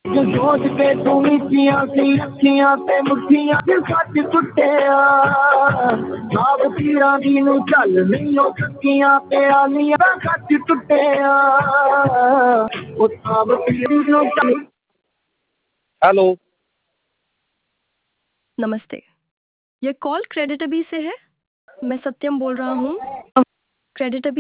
ਸੋਚ ਕੇ ਤੂੰ ਮੀਚੀਆਂ ਸੀ ਅੱਖੀਆਂ ਤੇ ਮੁੱਠੀਆਂ ਚ ਸੱਚ ਟੁੱਟਿਆ ਸਾਬ ਪੀਰਾਂ ਦੀ ਨੂੰ ਚੱਲ ਨਹੀਂ ਉਹ ਸੱਕੀਆਂ ਤੇ ਆਲੀਆਂ ਦਾ ਸੱਚ ਟੁੱਟਿਆ ਉਹ ਸਾਬ ਪੀਰਾਂ ਨੂੰ ਚੱਲ। हेलो, नमस्ते, यह कॉल क्रेडिट अभी से है। मैं सत्यम बोल रहा हूँ। क्रेडिट अभी